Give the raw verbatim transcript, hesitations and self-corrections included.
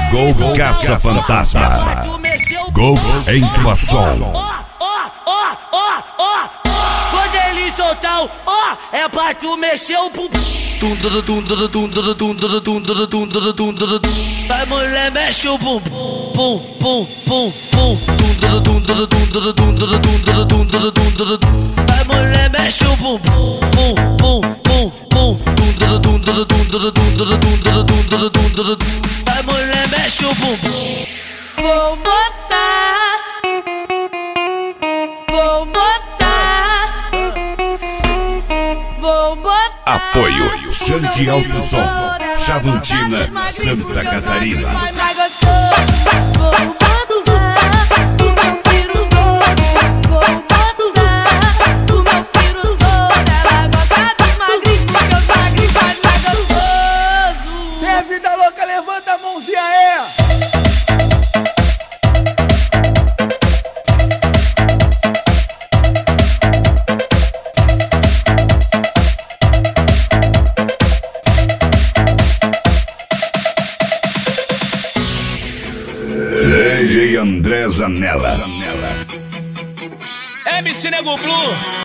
Gol Caça Fantasma. Gol em tua som. Ó, ó, ó, ó, ó. Quando ele soltar o ó, é pra tu mexer o bumbum. Vai, mulher, mexe o bumbum. Pum, pum, pum, pum. Vai, mulher, mexe o bumbum. Pum, pum, pum, pum. Vai, mulher, mexe o bumbum. Vou botar, vou botar, vou botar. Apoio Xande Alto Som, Chavantina, Santa Catarina. Vai mais gostoso, vou botar. O meu piro todo, vou botar. O meu piro todo, ela gosta dos magrinhos, porque os magrinhos faz mais gostoso. Tem vida louca, levanta a mãozinha aí. D J André Zanella. M C Nego Blue.